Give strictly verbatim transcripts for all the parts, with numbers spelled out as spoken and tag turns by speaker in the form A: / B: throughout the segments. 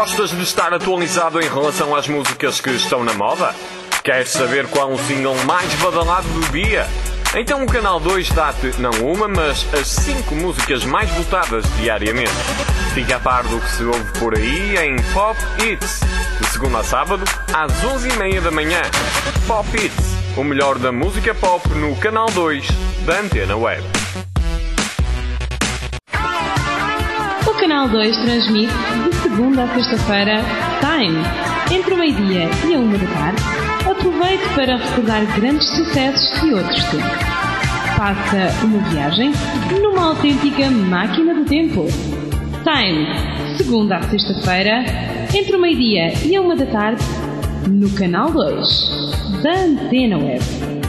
A: Gostas de estar atualizado em relação às músicas que estão na moda? Queres saber qual o single mais badalado do dia? Então o Canal dois dá-te não uma, mas as cinco músicas mais votadas diariamente. Fica a par do que se ouve por aí em Pop Hits, de segunda a sábado, às onze e meia da manhã. Pop Hits, o melhor da música pop no Canal dois da Antena Web.
B: O Canal dois transmite de segunda a sexta-feira Time, entre o meio-dia e a uma da tarde. Aproveite para recordar grandes sucessos de outros tempos. Faça uma viagem numa autêntica máquina do tempo. Time, segunda a sexta-feira, entre o meio-dia e a uma da tarde, no Canal dois da Antena Web.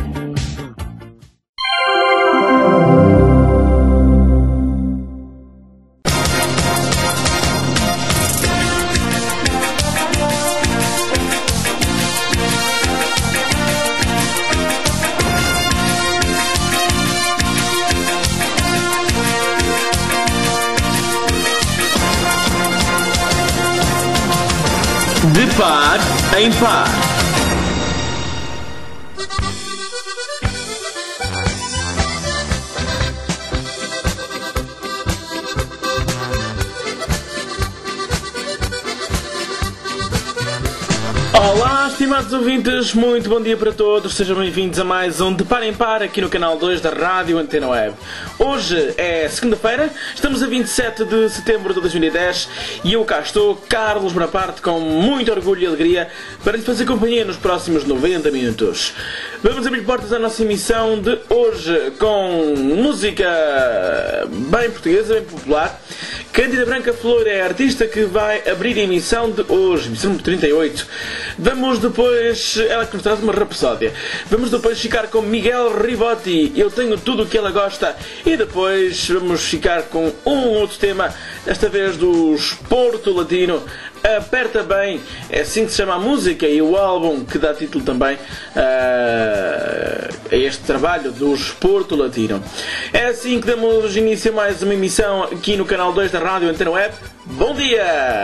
C: De par em par. Olá, estimados ouvintes, muito bom dia para todos, sejam bem-vindos a mais um De Par em Par aqui no Canal dois da Rádio Antena Web. Hoje é segunda-feira, estamos a vinte e sete de setembro de dois mil e dez e eu cá estou, Carlos Bonaparte, com muito orgulho e alegria para lhe fazer companhia nos próximos noventa minutos. Vamos abrir portas à nossa emissão de hoje com música bem portuguesa, bem popular. Cândida Branca Flor é a artista que vai abrir a emissão de hoje, emissão número trinta e oito. Vamos depois, ela que nos traz uma rapsódia. Vamos depois ficar com Miguel Ribotti, Eu Tenho Tudo O Que Ela Gosta. E depois vamos ficar com um outro tema, desta vez dos Porto Latino, Aperta Bem. É assim que se chama a música e o álbum que dá título também uh, a este trabalho dos Porto Latino. É assim que damos início a mais uma emissão aqui no Canal dois da Rádio Antena Web. Bom dia!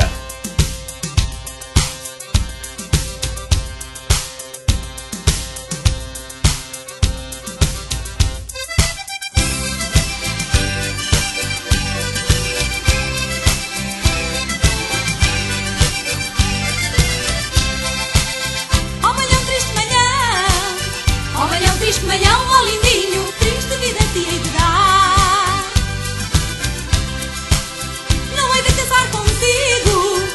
D: Triste manhã, ó lindinho, triste vida te hei de dar. Não hei de casar contigo,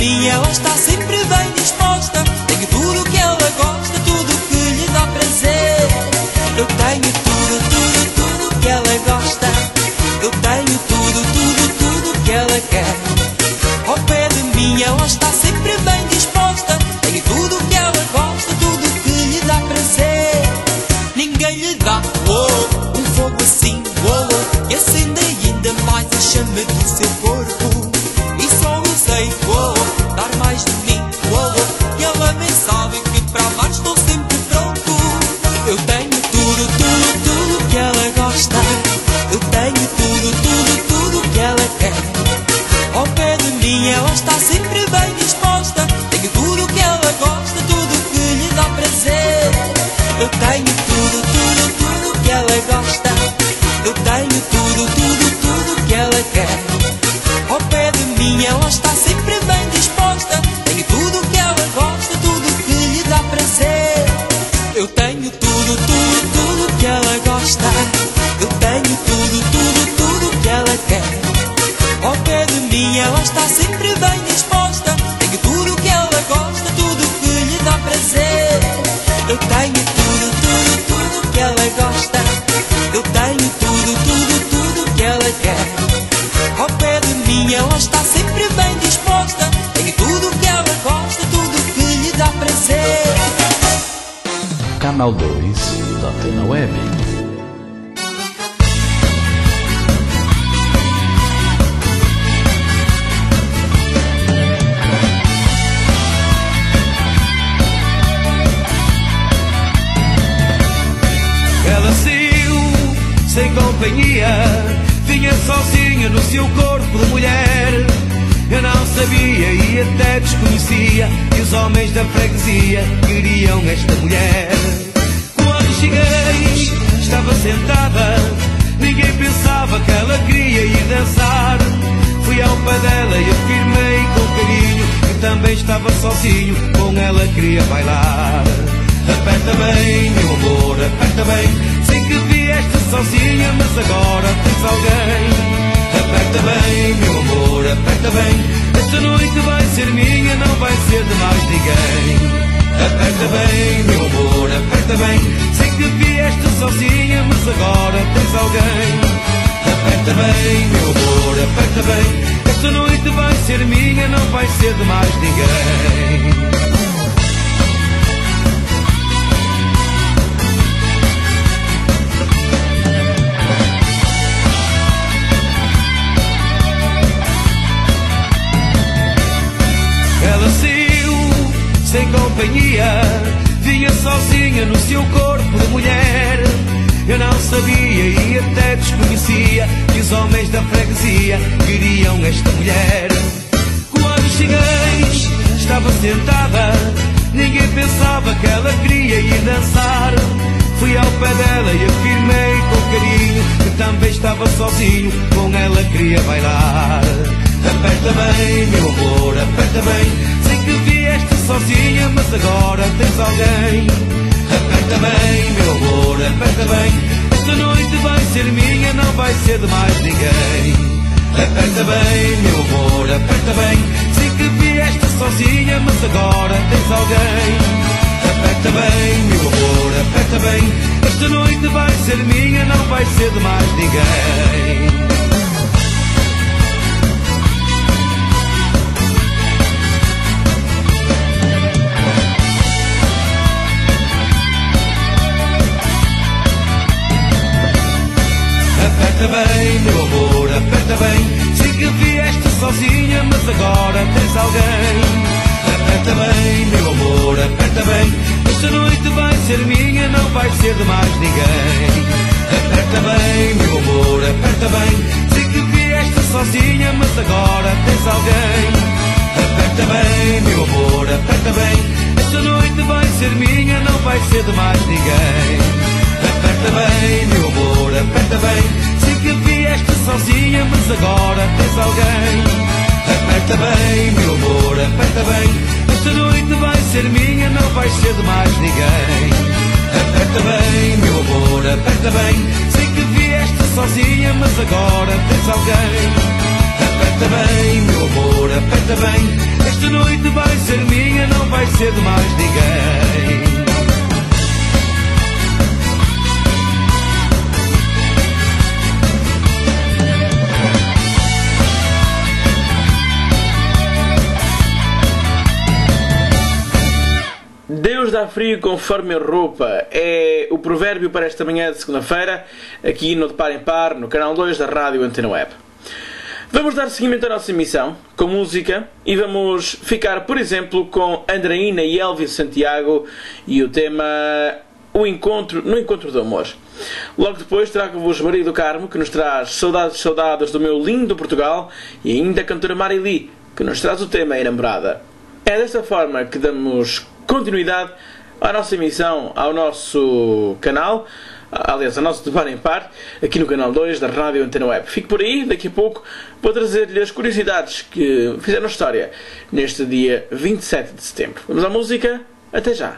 E: mim ela está sempre bem disposta. Tenho tudo o que ela gosta, tudo o que lhe dá prazer. Eu tenho tudo, tudo, tudo o que ela gosta. Eu tenho tudo, tudo, tudo o que ela quer. Ao pé de mim ela está sempre bem disposta. Tenho tudo o que ela gosta, tudo o que lhe dá prazer. Ninguém lhe dá oh, um fogo assim, oh, que acende ainda mais a chama do seu corpo. E só eu sei oh, dar mais de mim, oh, e ela bem sabe que para amar estou sempre pronto. Eu tenho tudo, tudo, tudo que ela gosta. Eu tenho tudo, tudo, tudo que ela quer. Ao pé de mim ela está sempre bem disposta. Tenho tudo que ela gosta, tudo que lhe dá prazer. Eu tenho tudo, tudo, tudo que ela gosta. Eu tenho tudo, tudo, tudo que ela quer. Ao pé de mim ela está sempre bem disposta. Tenho tudo que ela gosta, tudo que lhe dá prazer. Eu tenho tudo, tudo, tudo que ela gosta. Eu tenho tudo, tudo, tudo que ela quer. Ao pé de mim ela está sempre bem disposta. Tenho tudo que ela gosta, tudo que lhe dá prazer. Eu tenho tudo, tudo, tudo que ela gosta. Eu tenho tudo, tudo, tudo que ela quer. Ao pé de mim ela está sempre bem disposta. Tenho tudo que ela gosta, tudo que lhe dá prazer.
F: Canal dois da Antena Web.
G: Ela saiu sem companhia, vinha sozinha no seu corpo de mulher. Eu não sabia e até desconhecia que os homens da freguesia queriam esta mulher. Quando cheguei, estava sentada, ninguém pensava que ela queria ir dançar. Fui ao pé dela e afirmei com carinho que também estava sozinho, com ela queria bailar. Aperta bem, meu amor, aperta bem. Sei que vieste sozinha, mas agora tens alguém. Aperta bem, meu amor, aperta bem. Esta noite vai ser minha, não vai ser de mais ninguém. Aperta bem, meu amor, aperta bem. Sei que vieste sozinha, mas agora tens alguém. Aperta bem, meu amor, aperta bem. Esta noite vai ser minha, não vai ser de mais ninguém. Ela saiu sem companhia, vinha sozinha no seu corpo de mulher. Eu não sabia e até desconhecia que os homens da freguesia queriam esta mulher. Quando cheguei, estava sentada, ninguém pensava que ela queria ir dançar. Fui ao pé dela e afirmei com carinho que também estava sozinho, com ela queria bailar. Aperta bem, meu amor, aperta bem. Sei que vieste sozinha, mas agora tens alguém. Aperta bem, meu amor, aperta bem. Esta noite vai ser minha, não vai ser de mais ninguém. Aperta bem, meu amor, aperta bem. Sei que vieste sozinha, mas agora tens alguém. Aperta bem, meu amor, aperta bem. Esta noite vai ser minha, não vai ser de mais ninguém. Aperta bem, meu amor, aperta bem. Sei que vieste sozinha, mas agora tens alguém. Aperta bem, meu amor, aperta bem. Esta noite vai ser minha, não vai ser de mais ninguém. Aperta bem, meu amor, aperta bem. Sei que vieste sozinha, mas agora tens alguém. Aperta bem, meu amor, aperta bem. Esta noite vai ser minha, não vai ser de mais ninguém. Aperta bem, meu amor, aperta bem. Sei que vieste sozinha, mas agora tens alguém. Aperta bem, meu amor, aperta bem. Esta noite vai ser minha, não vai ser de mais ninguém. Aperta bem, meu amor, aperta bem. Sei que vieste sozinha, mas agora tens alguém. Aperta bem, meu amor, aperta bem. Esta Esta noite vai ser minha, não vai ser de mais ninguém.
C: Deus dá frio conforme a roupa é o provérbio para esta manhã de segunda-feira, aqui no De Par em Par, no canal dois da Rádio Antena Web. Vamos dar seguimento à nossa emissão com música e vamos ficar, por exemplo, com Andreina e Elvis Santiago e o tema o encontro, No Encontro do Amor. Logo depois trago-vos Maria do Carmo, que nos traz Saudades, Saudades do Meu Lindo Portugal, e ainda a cantora Marili, que nos traz o tema Enamorada. É desta forma que damos continuidade à nossa emissão, ao nosso canal, aliás, ao nosso De Par em Par, aqui no canal dois da Rádio Antena Web. Fique por aí, daqui a pouco vou trazer-lhe as curiosidades que fizeram história neste dia vinte e sete de setembro. Vamos à música, até já!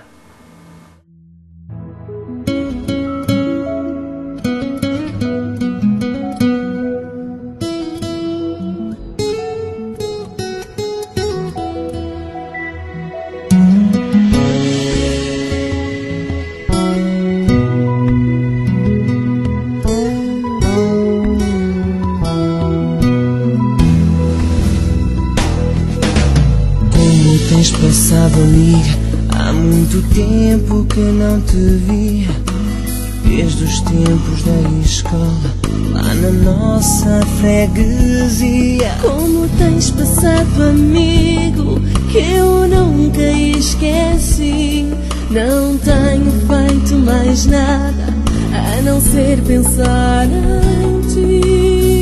E: Tens passado, amiga, há muito tempo que não te vi. Desde os tempos da escola, lá na nossa freguesia.
H: Como tens passado, amigo, que eu nunca esqueci. Não tenho feito mais nada a não ser pensar em ti.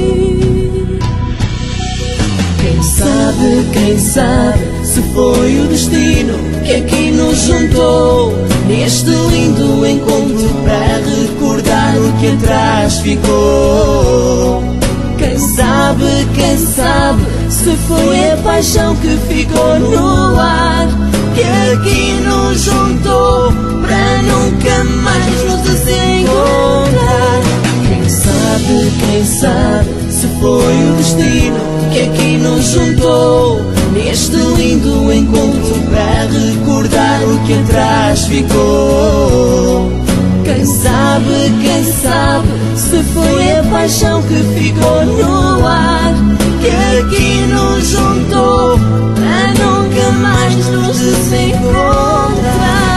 E: Quem sabe, quem sabe, se foi o destino que aqui nos juntou, neste lindo encontro para recordar o que atrás ficou. Quem sabe, quem sabe, se foi a paixão que ficou no ar, que aqui nos juntou para nunca mais nos desencontrar. Quem sabe, quem sabe, se foi o destino que aqui nos juntou, neste lindo encontro para recordar o que atrás ficou. Quem sabe, quem sabe, se foi a paixão que ficou no ar, que aqui nos juntou para nunca mais nos desencontrar.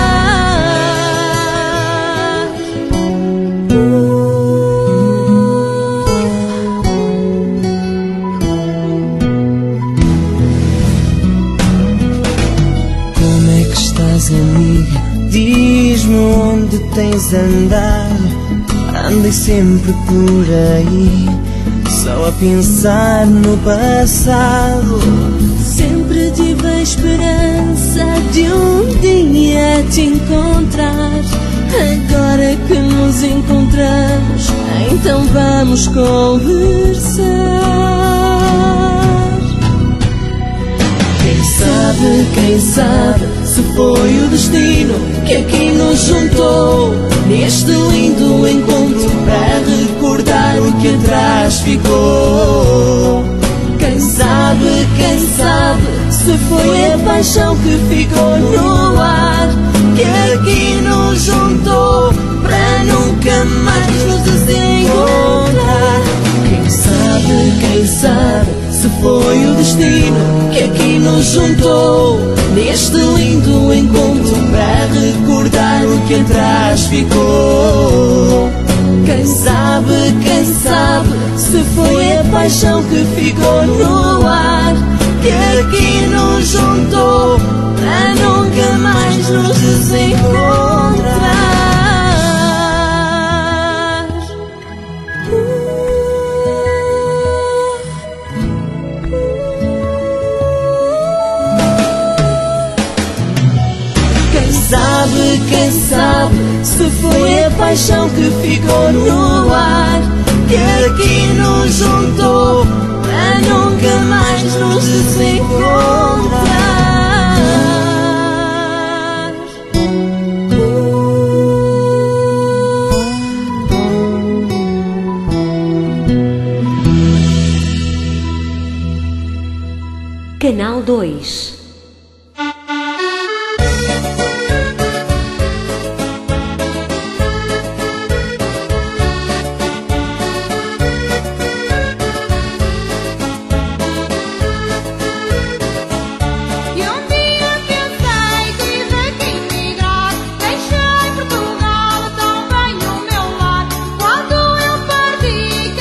E: Amiga, diz-me onde tens andado. Andei sempre por aí, só a pensar no passado.
H: Sempre tive a esperança de um dia te encontrar. Agora que nos encontramos, então vamos conversar.
E: Quem sabe, quem sabe, se foi o destino que aqui nos juntou, neste lindo encontro para recordar o que atrás ficou. Quem sabe, quem sabe, se foi a paixão que ficou no ar, que aqui nos juntou para nunca mais nos desencontrar. Quem sabe, quem sabe, se foi o destino que aqui nos juntou, neste lindo encontro para recordar o que atrás ficou. Quem sabe, quem sabe, se foi a paixão que ficou no ar, que aqui nos juntou para nunca mais nos desencontrar. Sabe, quem sabe, se foi a paixão que ficou no ar, que aqui nos juntou para nunca mais nos desencontrar.
I: Canal dois. dois.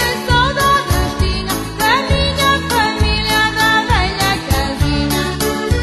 J: Família da velha casinha.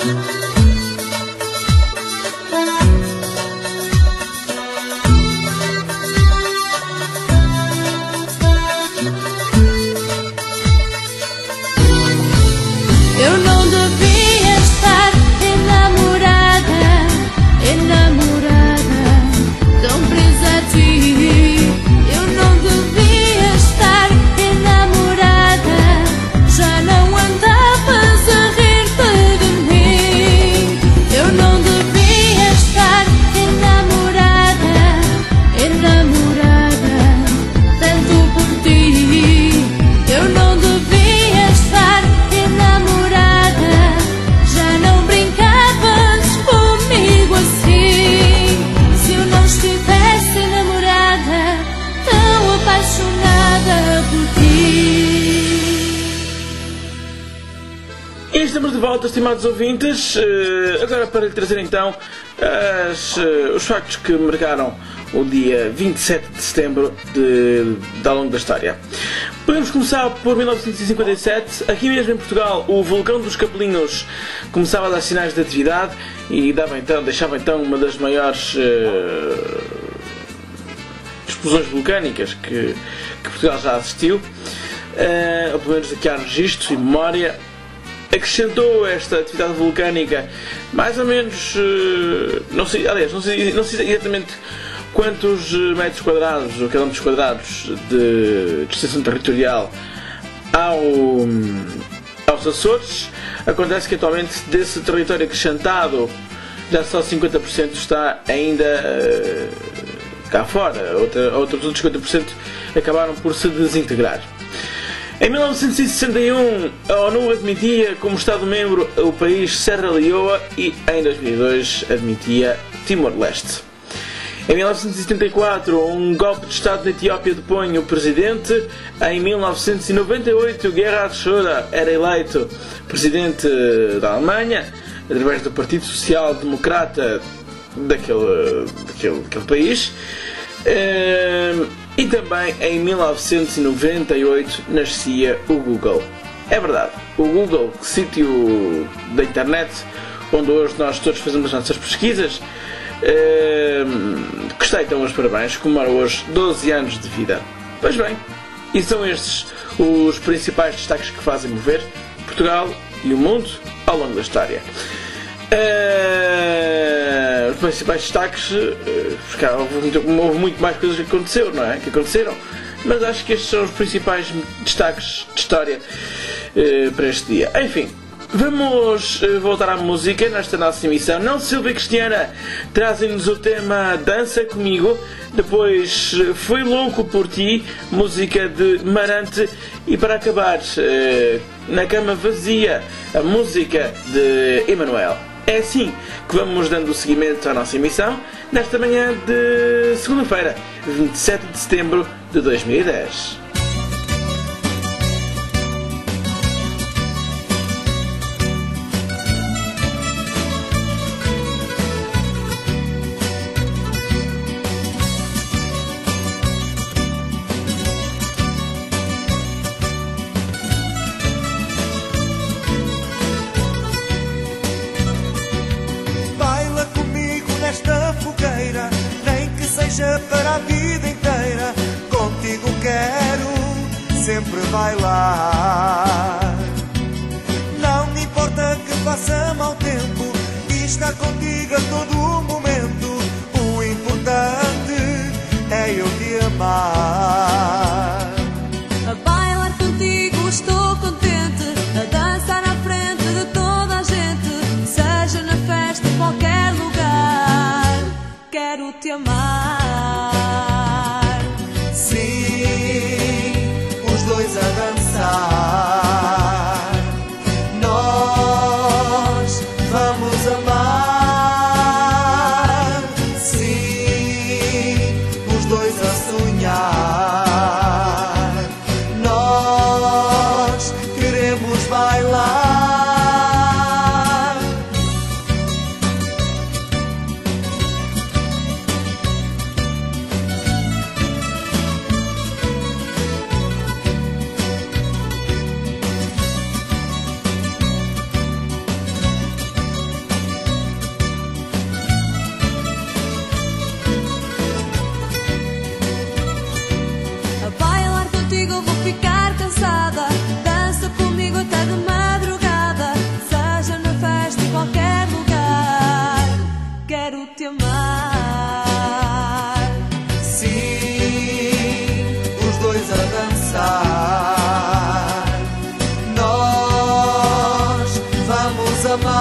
H: Eu não devia estar enamorada, enamorada, tão presa a ti. Eu não devia estar enamorada, já não andavas a rir-te de mim. Eu não devia estar enamorada, enamorada, tanto por ti. Eu não devia estar enamorada, já não brincavas comigo assim. Se eu não estivesse enamorada, tão apaixonada por ti.
C: E estamos de volta, estimados ouvintes, eh, agora para lhe trazer então as, eh, os factos que marcaram o dia vinte e sete de setembro de, de ao longo da história. Podemos começar por mil novecentos e cinquenta e sete. Aqui mesmo em Portugal, o vulcão dos Capelinhos começava a dar sinais de atividade e dava então, deixava então uma das maiores eh, explosões vulcânicas que, que Portugal já assistiu, eh, ou pelo menos aqui há registros e memória. Acrescentou esta atividade vulcânica mais ou menos, eh, não sei, aliás, não sei, não sei exatamente quantos metros quadrados ou quilómetros quadrados de, de extensão territorial ao, aos Açores. Acontece que atualmente desse território acrescentado já só cinquenta por cento está ainda uh, cá fora, Outra, outros cinquenta por cento acabaram por se desintegrar. Em mil novecentos e sessenta e um, a ONU admitia como Estado-membro o país Serra Leoa e em dois mil e dois admitia Timor-Leste. Em mil novecentos e setenta e quatro, um golpe de Estado na Etiópia depõe o presidente. Em mil novecentos e noventa e oito, Gerhard Schröder era eleito presidente da Alemanha através do Partido Social Democrata daquele, daquele, daquele país. E também em mil novecentos e noventa e oito nascia o Google. É verdade, o Google, sítio da internet onde hoje nós todos fazemos as nossas pesquisas, uh, que está então os parabéns, comemora hoje doze anos de vida. Pois bem, e são estes os principais destaques que fazem mover Portugal e o mundo ao longo da história. Uh, os principais destaques, uh, porque houve muito, houve muito mais coisas que aconteceram, não é? Que aconteceram, mas acho que estes são os principais destaques de história uh, para este dia. Enfim, vamos uh, voltar à música nesta nossa emissão. Não Silvia Cristiana trazem-nos o tema Dança Comigo, depois uh, Fui Louco por Ti, música de Marante, e para acabar, uh, Na Cama Vazia, a música de Emanuel. É assim que vamos dando seguimento à nossa emissão nesta manhã de segunda-feira, vinte e sete de setembro de dois mil e dez.
I: Para a vida inteira, contigo quero sempre bailar. Não me importa que faça mau tempo, e estar contigo a todo momento. O importante é eu te amar.
H: A bailar contigo estou contente, a dançar à frente de toda a gente, seja na festa em qualquer lugar. Quero te amar.
I: A dançar, nós vamos amar.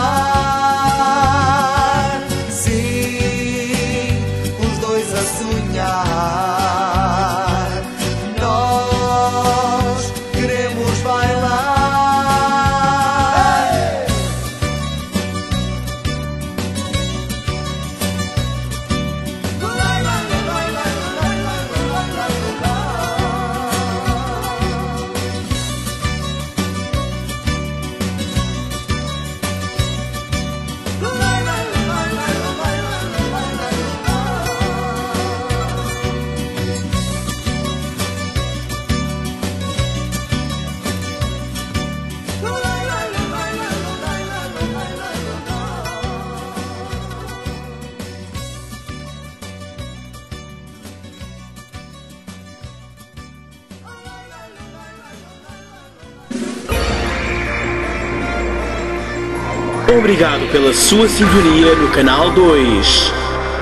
I: bailar. Sim, os dois a sonhar. Nós queremos bailar.
C: Obrigado pela sua sintonia no Canal dois.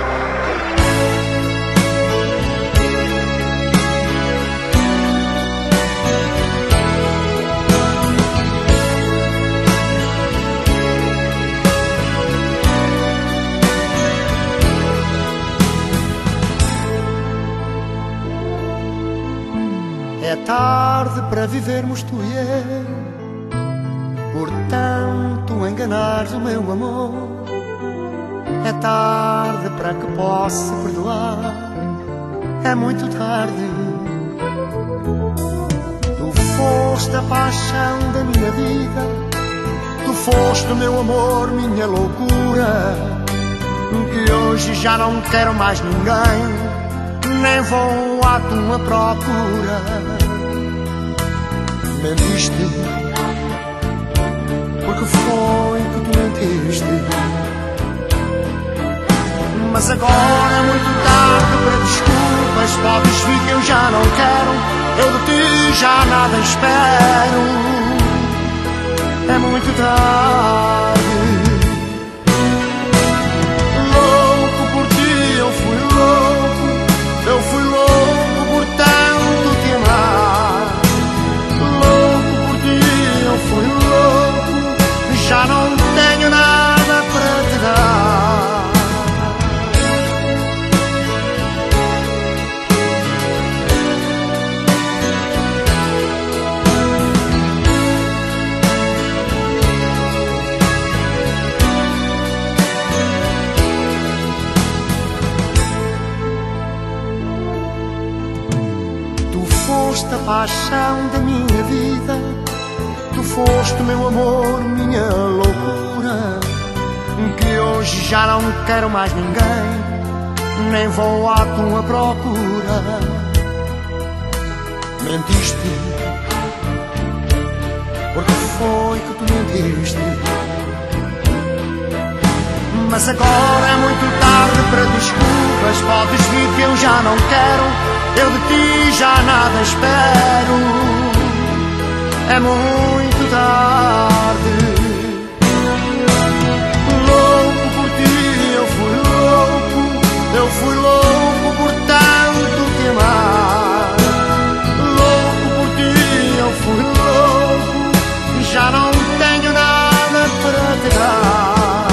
J: É tarde para vivermos tu e eu, portanto enganares o meu amor. É tarde para que possa perdoar, é muito tarde. Tu foste a paixão da minha vida, tu foste o meu amor, minha loucura, que hoje já não quero mais ninguém, nem vou à tua procura. Mentiste, porque foi que tu mentiste. Mas agora é muito tarde para desculpas, podes vir que eu já não quero, eu de ti já nada espero. É muito tarde. Louco por ti, eu fui louco, eu fui louco por tanto te amar. Louco por ti, eu fui louco, já não tenho nada para te dar. Tu foste a paixão da minha vida, tu foste meu amor, minha loucura, que hoje já não quero mais ninguém, nem vou à tua procura. Mentiste, porque foi que tu mentiste. Mas agora é muito tarde para desculpas, podes vir que eu já não quero, eu de ti já nada espero. É muito tarde. Louco por ti, eu fui louco, eu fui louco por tanto te amar. Louco por ti, eu fui louco, já não tenho nada para te dar.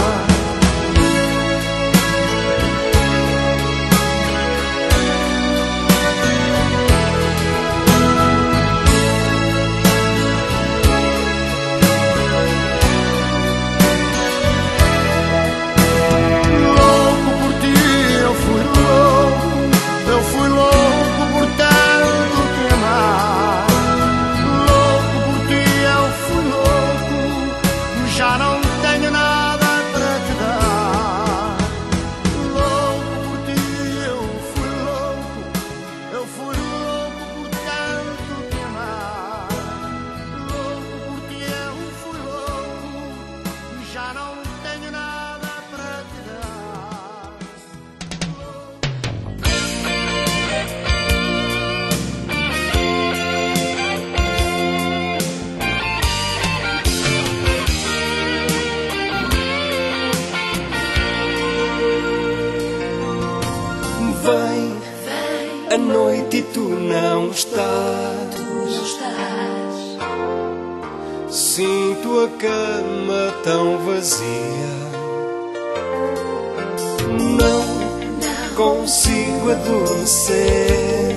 E: A noite e tu não estás.
H: Tu não estás.
E: Sinto a
I: tua cama tão vazia. Não consigo adormecer.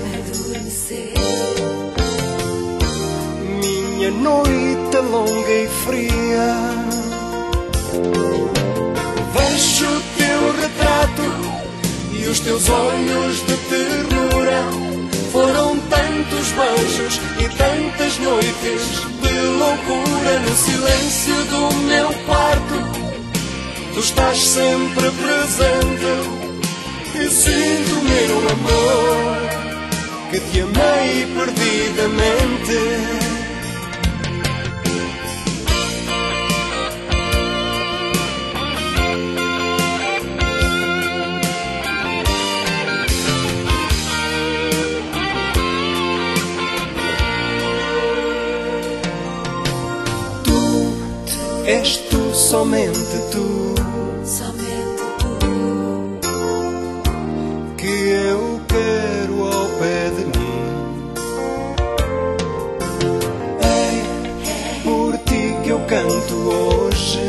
I: Minha noite é longa e fria. Vejo o teu retrato e os teus olhos de ternura. Foram tantos beijos e tantas noites de loucura. No silêncio do meu quarto tu estás sempre presente. E sinto, meu amor, que te amei perdidamente. És tu, somente tu,
H: Somente tu,
I: que eu quero ao pé de mim. É por ti que eu canto hoje.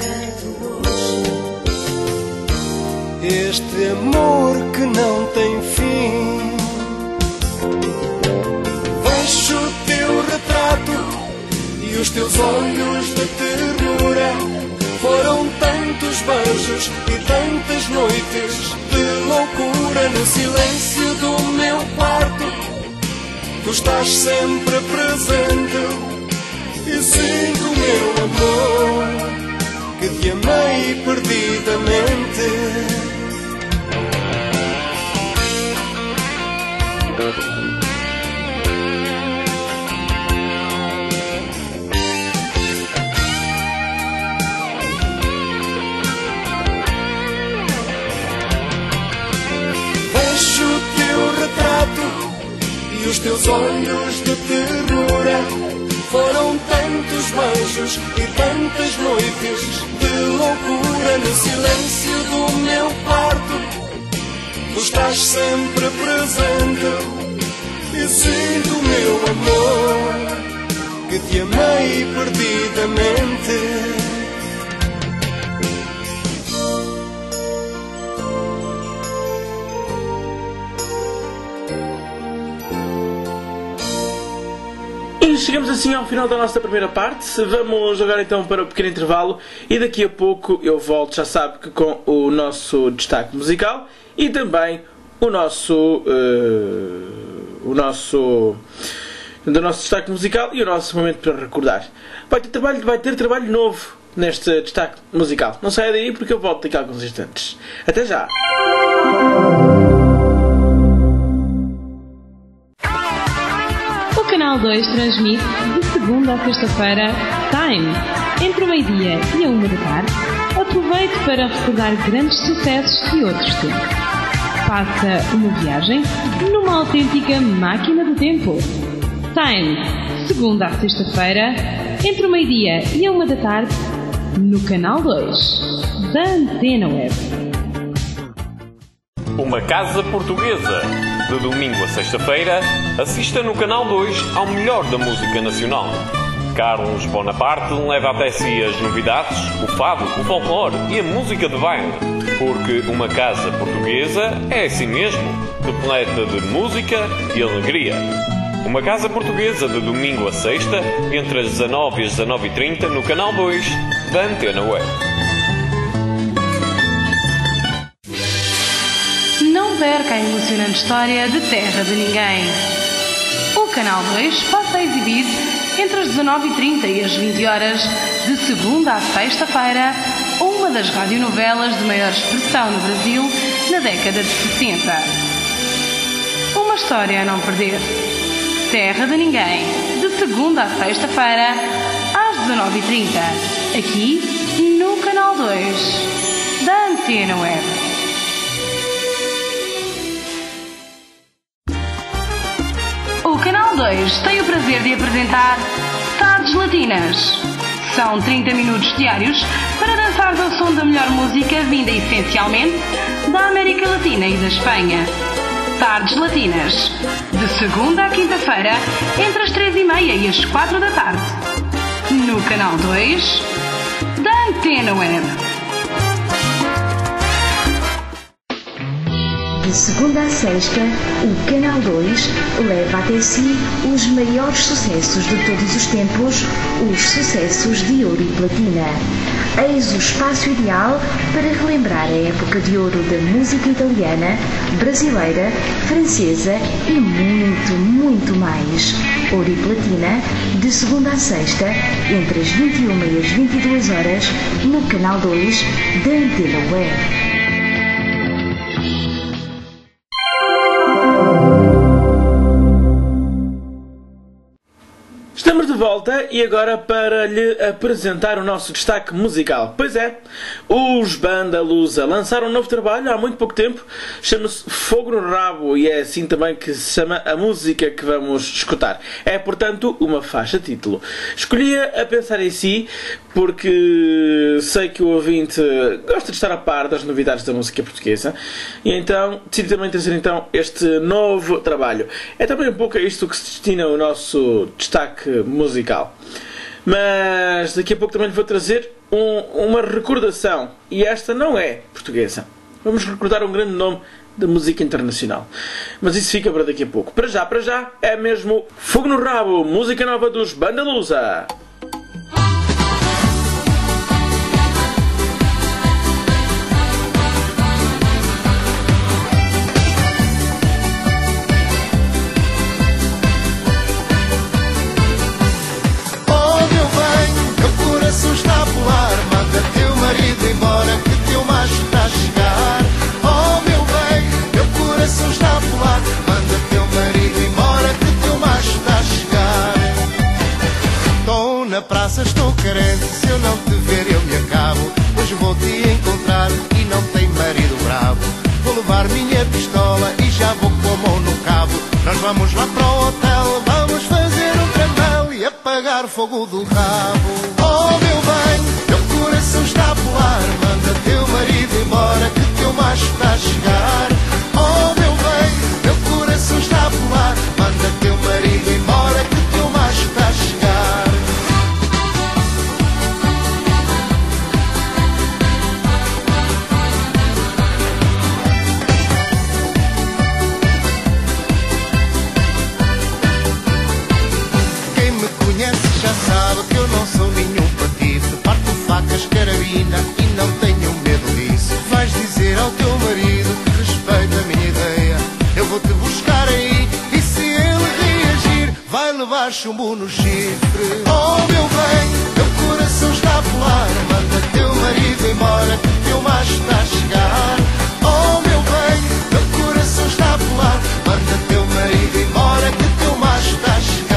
I: Este amor que não tem fim. Vejo o teu retrato e os teus olhos de ternura. Foram tantos beijos e tantas noites de loucura. No silêncio do meu quarto tu estás sempre presente. E sinto, meu amor, que te amei perdidamente. E os teus olhos de ternura. Foram tantos beijos e tantas noites de loucura. No silêncio do meu quarto tu estás sempre presente. E sinto, meu amor, que te amei perdidamente.
C: Chegamos assim ao final da nossa primeira parte. Vamos agora então para o pequeno intervalo e daqui a pouco eu volto, já sabe, que com o nosso destaque musical e também o nosso uh, o nosso do nosso destaque musical e o nosso momento para recordar. Vai ter trabalho, vai ter trabalho novo neste destaque musical. Não saia daí porque eu volto daqui a alguns instantes. Até já!
B: O Canal dois transmite de segunda a sexta-feira Time, entre o meio-dia e a uma da tarde. Aproveite para recordar grandes sucessos de outros tempos. Faça uma viagem numa autêntica máquina do tempo. Time, segunda a sexta-feira, entre o meio-dia e a uma da tarde, no Canal dois da Antena Web.
A: Uma casa portuguesa. De domingo a sexta-feira, assista no Canal dois ao melhor da música nacional. Carlos Bonaparte leva até si as novidades, o fado, o folclore e a música de baile. Porque uma casa portuguesa é assim mesmo, repleta de música e alegria. Uma casa portuguesa de domingo a sexta, entre as dezanove e as dezanove e trinta, no Canal dois da Antena Web.
K: Não perca a emocionante história de Terra de Ninguém. O Canal dois passa a exibir entre as dezanove e trinta e as vinte horas, de segunda à sexta-feira, uma das radionovelas de maior expressão no Brasil na década de sessenta. Uma história a não perder. Terra de Ninguém, de segunda à sexta-feira, às dezanove e trinta, aqui no Canal dois da Antena Web. O Canal dois tem o prazer de apresentar Tardes Latinas. São trinta minutos diários para dançar ao som da melhor música vinda essencialmente da América Latina e da Espanha. Tardes Latinas, de segunda à quinta-feira, entre as três e meia e as quatro da tarde, no no canal dois da Antena Web.
L: De segunda a sexta, o Canal dois leva até si os maiores sucessos de todos os tempos, os sucessos de ouro e platina. Eis o espaço ideal para relembrar a época de ouro da música italiana, brasileira, francesa e muito, muito mais. Ouro e platina, de segunda a sexta, entre as vinte e uma e as vinte e duas horas, no Canal dois da Antena Web.
C: Estamos de volta e agora para lhe apresentar o nosso destaque musical. Pois é, os Banda Lusa lançaram um novo trabalho há muito pouco tempo, chama-se Fogo no Rabo e é assim também que se chama a música que vamos escutar. É, portanto, uma faixa título. Escolhi-a a pensar em si porque sei que o ouvinte gosta de estar a par das novidades da música portuguesa e então decidi também trazer então este novo trabalho. É também um pouco a isto que se destina o nosso destaque musical. Mas daqui a pouco também lhe vou trazer um, uma recordação e esta não é portuguesa. Vamos recordar um grande nome da música internacional. Mas isso fica para daqui a pouco. Para já, para já, é mesmo Fogo no Rabo, música nova dos Banda Lusa.
J: Estou carente, se eu não te ver eu me acabo. Hoje vou te encontrar e não tem marido bravo. Vou levar minha pistola e já vou com a mão no cabo. Nós vamos lá para o hotel, vamos fazer um tramel e apagar fogo do rabo. Oh meu bem, meu coração está a pular. Manda teu marido embora que teu macho está a chegar. Oh meu bem, meu coração está a pular. Manda teu marido embora que teu macho está a chegar. Já sabe que eu não sou nenhum patife. Parto facas, carabina e não tenho medo disso. Vais dizer ao teu marido que respeita a minha ideia. Eu vou te buscar aí e se ele reagir vai levar chumbo no chifre. Oh meu bem, meu coração está a pular. Manda teu marido embora que teu macho está a chegar. Oh meu bem, meu coração está a pular. Manda teu marido embora que teu macho está a chegar.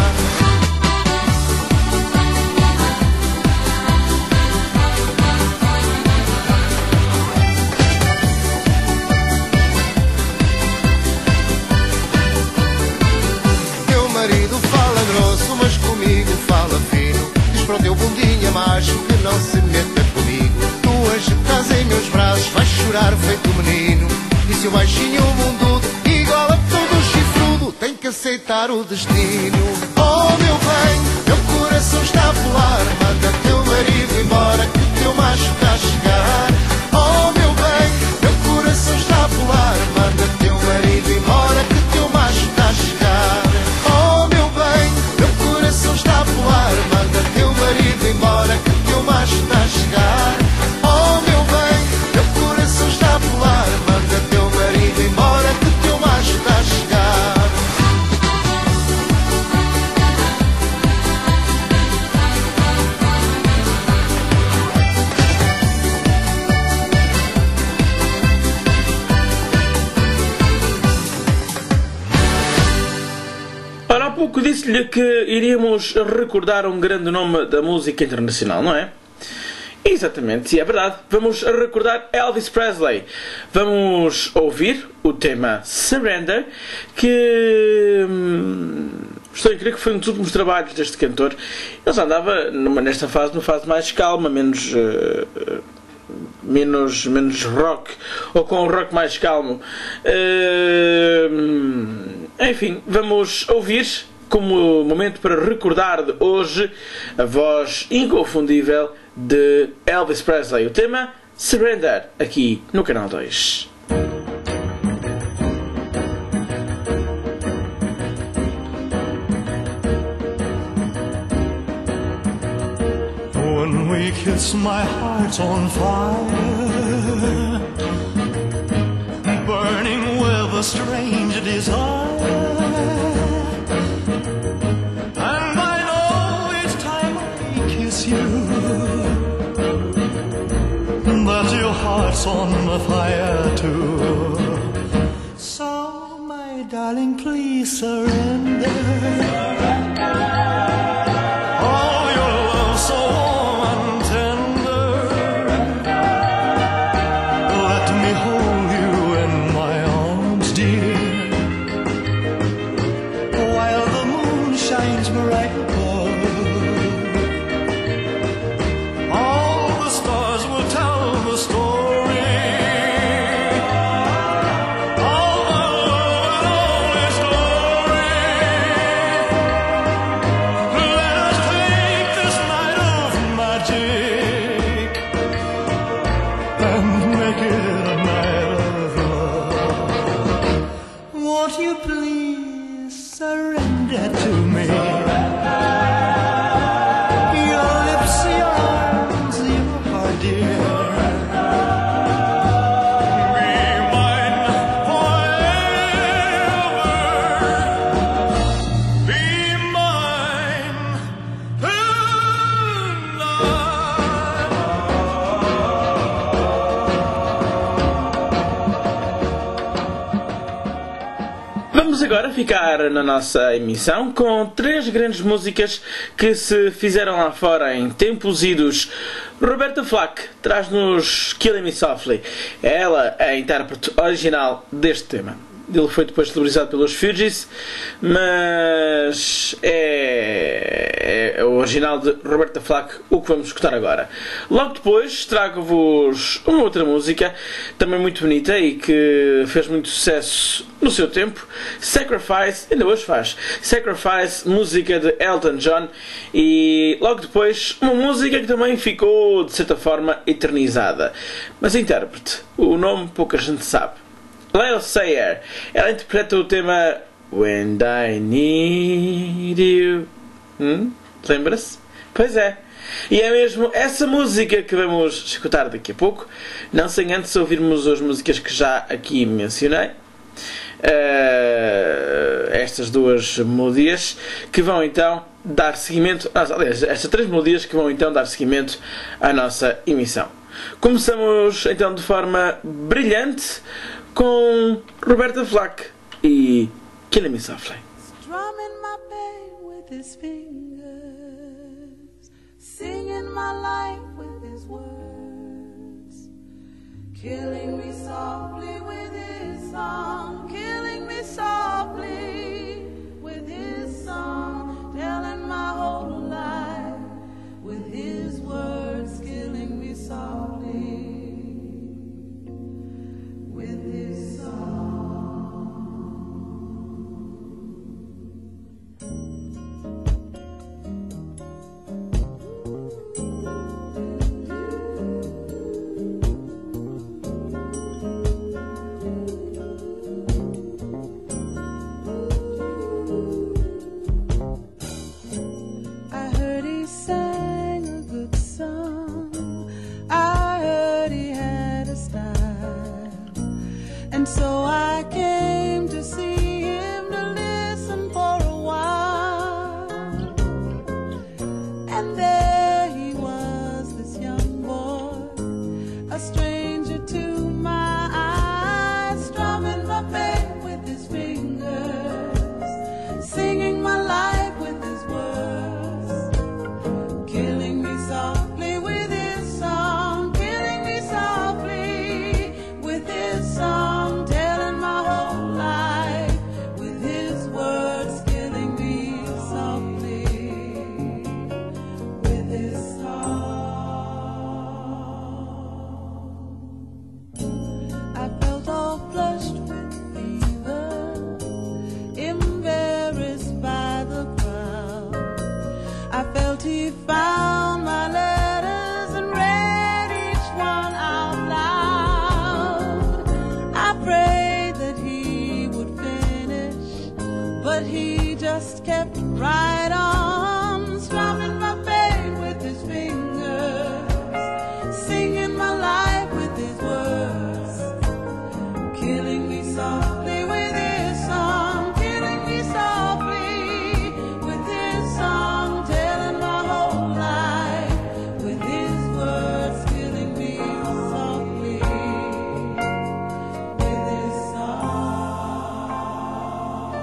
J: Fala fino, diz para o teu bundinha macho que não se meta comigo. Tu hoje estás em meus braços, vais chorar feito menino. E se o baixinho mundudo, igual a todo chifrudo, tem que aceitar o destino. Oh meu bem, meu coração está a pular. Manda teu marido embora que teu macho está a chegar. Oh meu bem, meu coração está a pular. Manda teu marido embora que teu macho está a chegar. Oh meu bem, meu coração está a pular. Manda teu marido embora que teu macho está a chegar. Oh meu bem, meu coração está a pular. Manda teu marido embora que teu macho está a chegar.
C: Ora, há pouco disse-lhe que iríamos recordar um grande nome da música internacional, não é? Exatamente, é verdade. Vamos recordar Elvis Presley. Vamos ouvir o tema Surrender, que hum, estou a crer que foi um dos últimos trabalhos deste cantor. Ele já andava numa, nesta fase, numa fase mais calma, menos... Uh, menos, menos rock, ou com um rock mais calmo. Uh, enfim, vamos ouvir como momento para recordar de hoje a voz inconfundível de Elvis Presley. O tema Surrender, aqui no Canal dois.
J: When we kiss, my heart's on fire, burning with a strange desire. And I know each time I kiss you that your heart's on fire too. So, my darling, please surrender.
C: Vamos agora ficar na nossa emissão com três grandes músicas que se fizeram lá fora em tempos idos. Roberta Flack traz-nos Killing Me Softly. Ela é a intérprete original deste tema. Ele foi depois celebrizado pelos Fugees, mas é, é o original de Roberta Flack o que vamos escutar agora. Logo depois trago-vos uma outra música, também muito bonita e que fez muito sucesso no seu tempo, Sacrifice, ainda hoje faz, Sacrifice, música de Elton John, e logo depois uma música que também ficou de certa forma eternizada, mas a intérprete, o nome pouca gente sabe. Lyle Sayer, ela interpreta o tema When I Need You. Hum? Lembra-se? Pois é. E é mesmo essa música que vamos escutar daqui a pouco, não sem antes ouvirmos as músicas que já aqui mencionei. Uh, estas duas melodias que vão então dar seguimento, aliás, estas três melodias que vão então dar seguimento à nossa emissão. Começamos então de forma brilhante com Roberta Flack e Killing Me Softly.
H: Strumming my pain with his fingers, singing my life with his words, killing me softly with his song, killing me softly with his song, telling my whole life with his words, killing me softly with his song. I heard he sang a good song, I heard he had a style, and so I came to see him to listen for a while. And there he was, this young boy, a stranger to my eyes, strumming my pain with his fingers, singing my life with his words, killing me softly with his song, killing me softly with his song, telling just kept right on strumming my pain with his fingers, singing my life with his words, killing me softly with his song, killing me softly with his song, telling my whole life with his words, killing me softly with his song.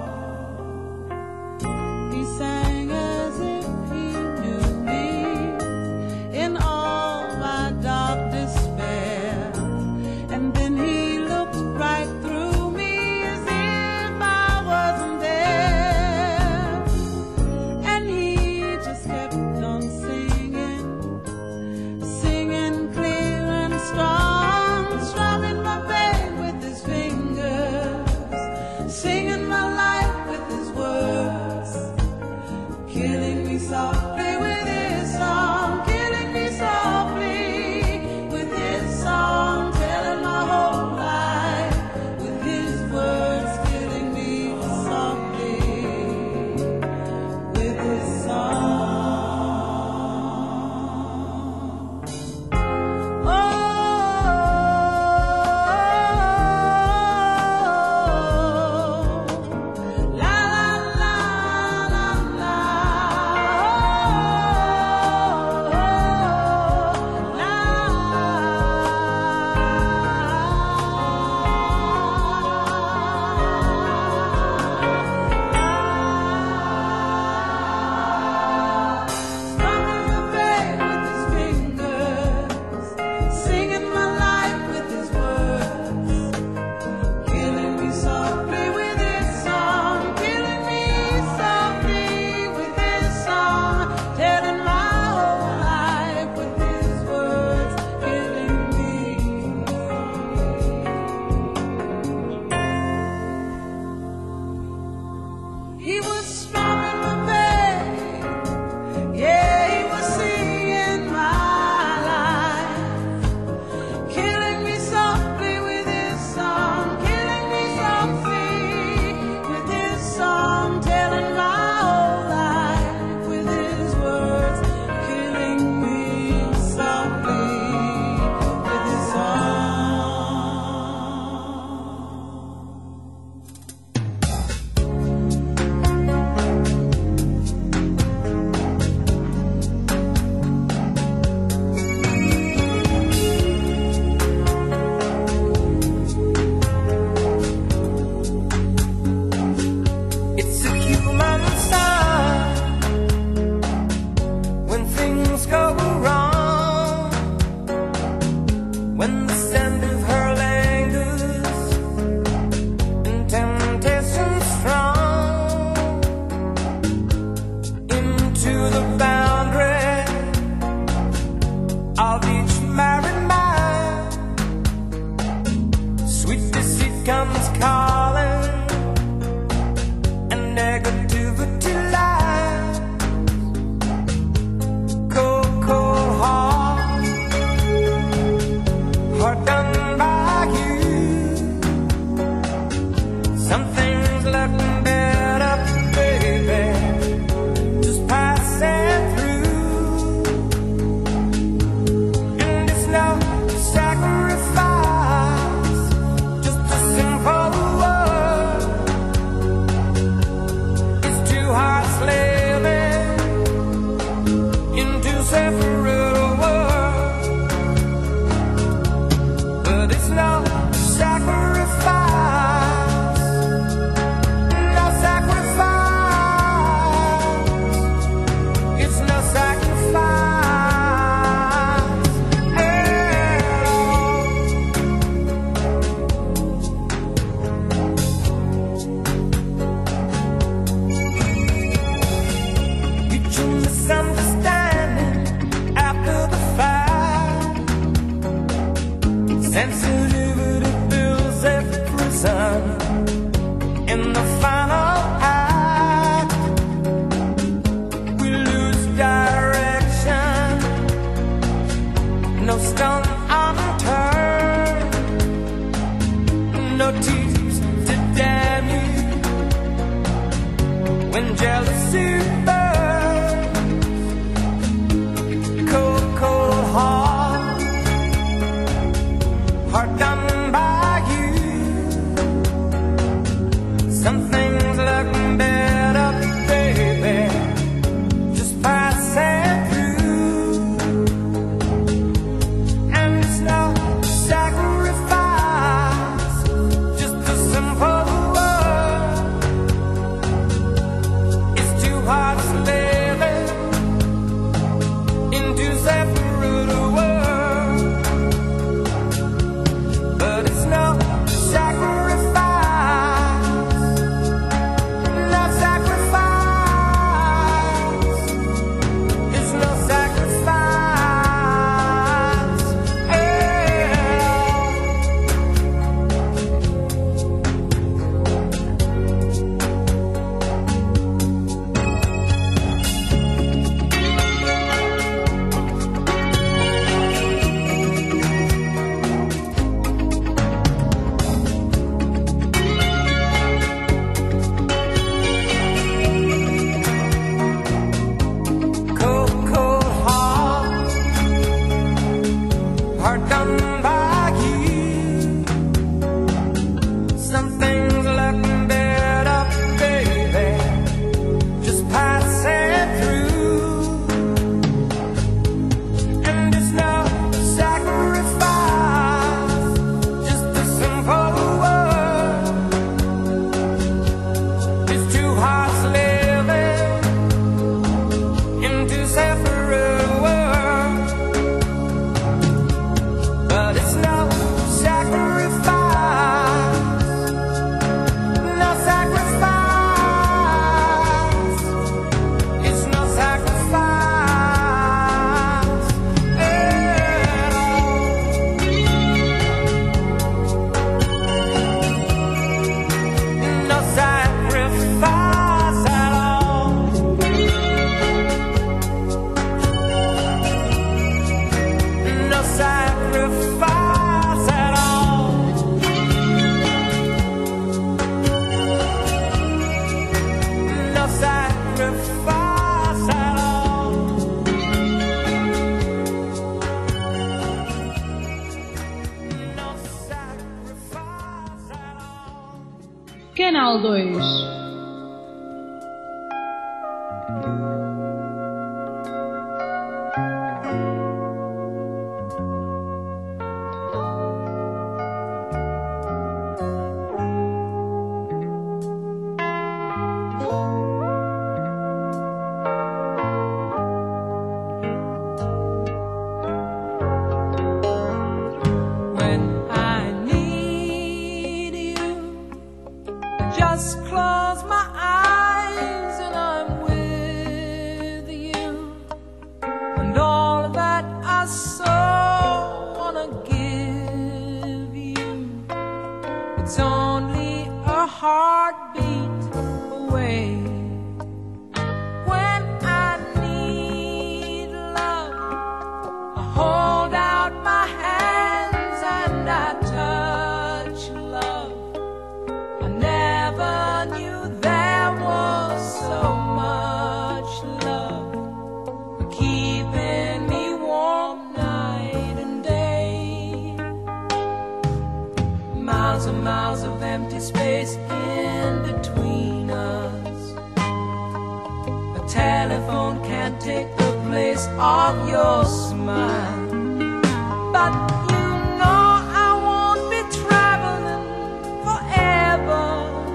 H: He sang as if he knew me in all my dark despair, and then he looked right through me as if I wasn't there, and he just kept on singing, singing clear and strong, strumming my pain with his fingers, singing my life with his words, killing me softly with his song, killing me softly with his song, telling my whole life with his words, killing me softly with his song. Oh, la la la la la. Strumming my pain with his fingers, singing my life with his words, killing me softly with his song, killing me softly with his song, telling my whole life with his words, killing me. He was strumming my pain, yeah, he was singing my life, killing me softly with his song, killing me softly with his song, telling my whole life with his words, killing me softly with his song.
E: It's a human sign when things go wrong, when the scent of her lingers and temptation strong, into the boundary of each married man, sweet deceit comes calling, and negativity lies, cold, cold heart, heart done by you. Something's looking better, baby, just passing through, and it's no sacrifice, just a simple word. It's two hearts living in two separate worlds, but it's no sacrifice, no sacrifice, it's no sacrifice at all. Mutual misunderstanding after the fact, sensitivity builds every prison. In the final act, we lose direction, no stone unturned, no tears to damn you when hard come by you. Some things look better, baby, just passing through. And it's no sacrifice, just a simple word. It's two hearts living in two separate worlds. But it's no sacrifice, no sacrifice. It's no sacrifice at all. No sacrifice at all. No sacrifice at all. No sacrifice at all. No sacrifice at all.
B: Canal dois.
E: When I need you, just close my eyes and I'm with you. And all that I so wanna give you, it's only a heartbeat away. When I need love, I hold out my hands and I touch love. I never knew there was so much love keeping me warm night and day. Miles and miles of empty space in between us. A telephone can't take the place of your smile. But you know I won't be traveling forever.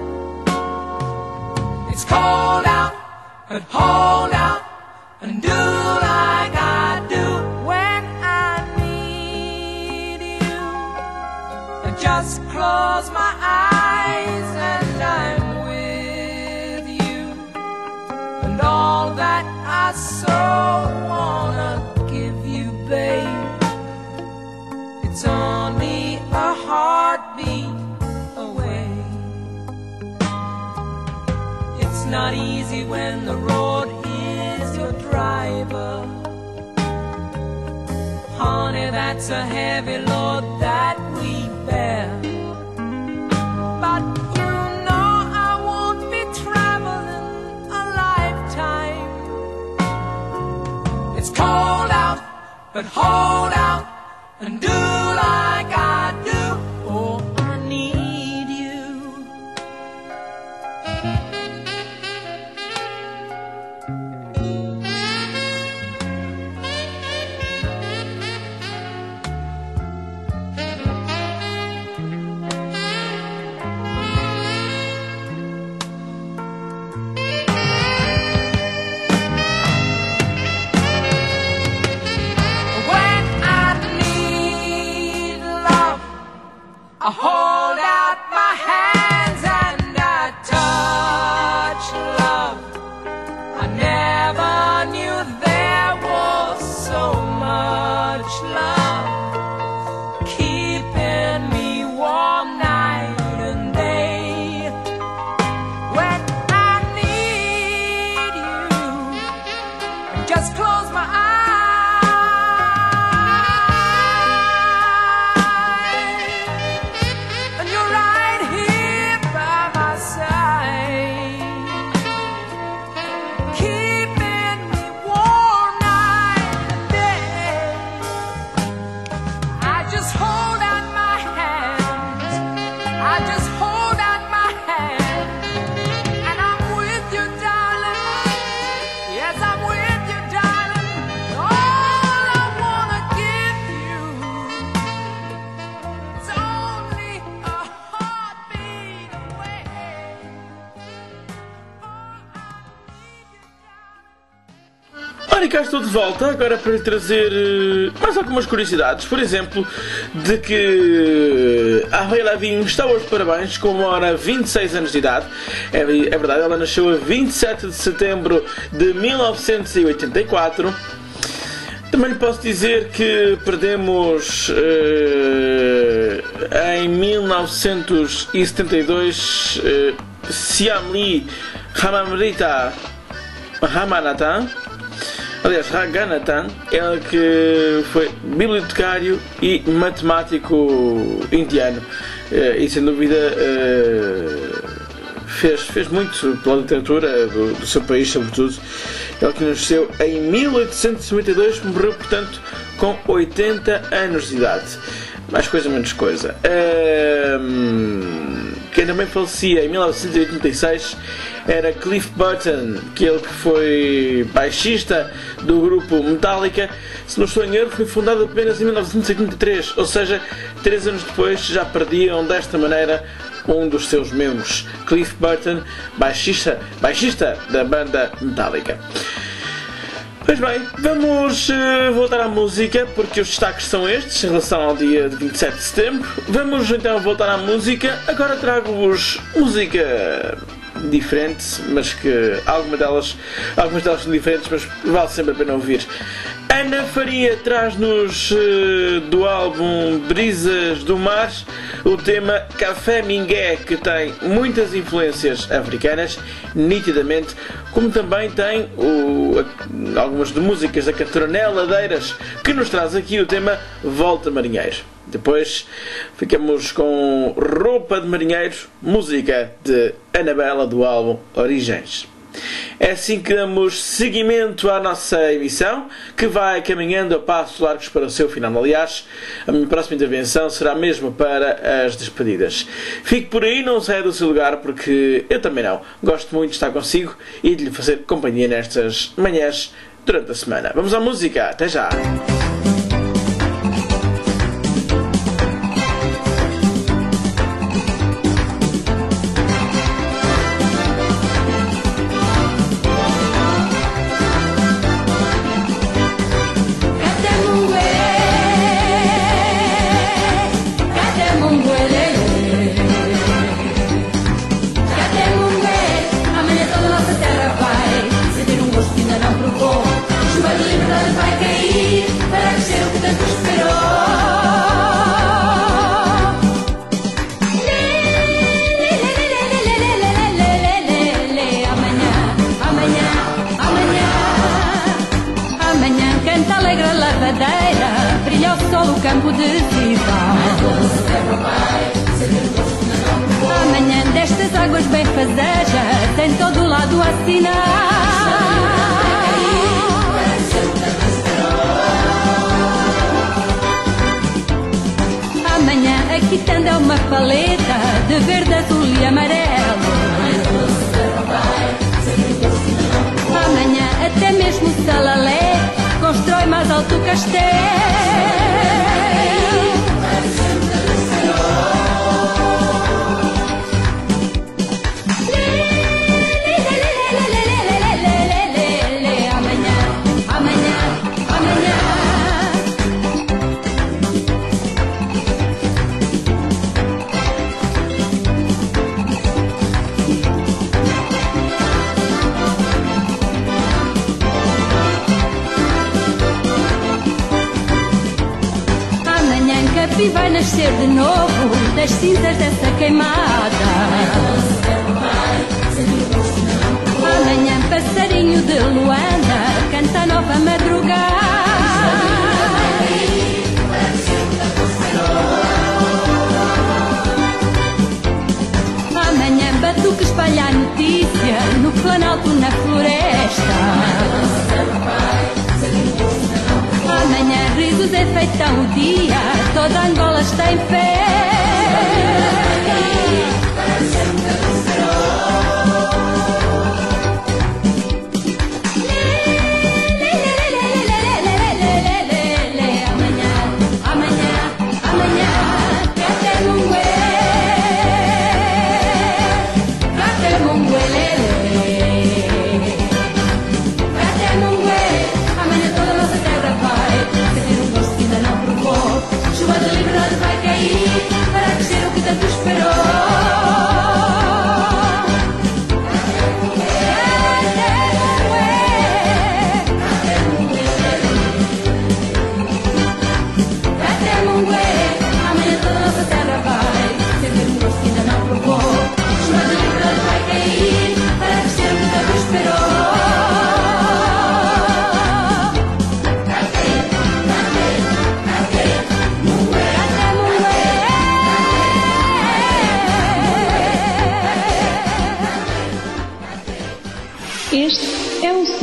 E: It's cold out, but hold out and do like I do when I need you. I just close my eyes and I'm with you. And all that I so wanna give you, babe, it's only a heartbeat away. It's not easy when the road is your driver. Honey, that's a heavy load that we bear. But you know I won't be traveling a lifetime. It's cold out, but hold out and do like I do. Oh, I need you. When I
C: E cá estou de volta, agora para lhe trazer uh, mais algumas curiosidades. Por exemplo, de que a Avril Lavigne está hoje de parabéns, comemora vinte e seis anos de idade. É, é verdade, ela nasceu a vinte e sete de setembro de mil novecentos e oitenta e quatro. Também lhe posso dizer que perdemos uh, em mil novecentos e setenta e dois uh, Siam Lee Ramanathan, Ramanathan, aliás Raghunathan, ele que foi bibliotecário e matemático indiano uh, e sem dúvida uh, Fez, fez muito pela literatura do, do seu país, sobretudo. Ele que nasceu em mil oitocentos e cinquenta e dois, morreu, portanto, com oitenta anos de idade. Mais coisa, menos coisa. Um, quem também falecia em mil novecentos e oitenta e seis era Cliff Burton, que ele que foi baixista do grupo Metallica. Se não estou em erro, foi fundado apenas em mil novecentos e oitenta e três, ou seja, três anos depois já perdiam desta maneira um dos seus membros, Cliff Burton, baixista, baixista da banda Metallica. Pois bem, vamos uh, voltar à música, porque os destaques são estes em relação ao dia de vinte e sete de setembro. Vamos então voltar à música. Agora trago-vos música diferente, mas que algumas delas, algumas delas são diferentes, mas vale sempre a pena ouvir. Ana Faria traz-nos uh, do álbum Brisas do Mar o tema Café Mingué, que tem muitas influências africanas, nitidamente, como também tem o, a, algumas de músicas da Catronel Ladeiras, que nos traz aqui o tema Volta Marinheiro. Depois ficamos com Roupa de Marinheiro, música de Anabela do álbum Origens. É assim que damos seguimento à nossa emissão, que vai caminhando a passos largos para o seu final. Aliás, a minha próxima intervenção será mesmo para as despedidas. Fique por aí, não saia do seu lugar, porque eu também não. Gosto muito de estar consigo e de lhe fazer companhia nestas manhãs durante a semana. Vamos à música, até já!
M: Campo de Cifal. Amanhã destas águas bem fazejas, em todo o lado a assinar. Amanhã aqui tende é uma paleta de verde, azul e amarelo. Amanhã até mesmo o Salalé constrói mais alto castelo. E vai nascer de novo das cinzas dessa queimada. Amanhã passarinho de Luanda canta nova madrugada. Amanhã batuque espalha a notícia no planalto, na floresta. Amanhã risos enfeitam o dia, toda Angola está em festa.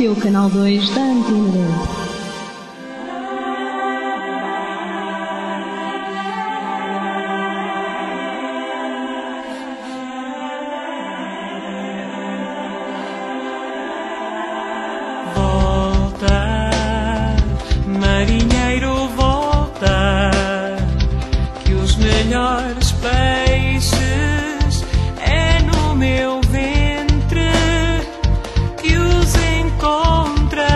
B: Este é o canal dois da Antena dois.
E: Marinheiro, volta, que os melhores peixes é no meu ventre que os encontras.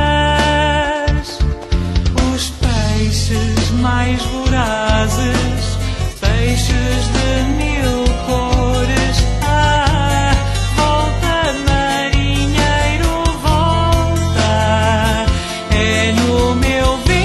E: Os peixes mais vorazes, peixes de mil cores. Ah, volta, marinheiro, volta, é no meu ventre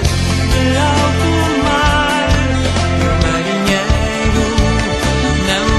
N: Não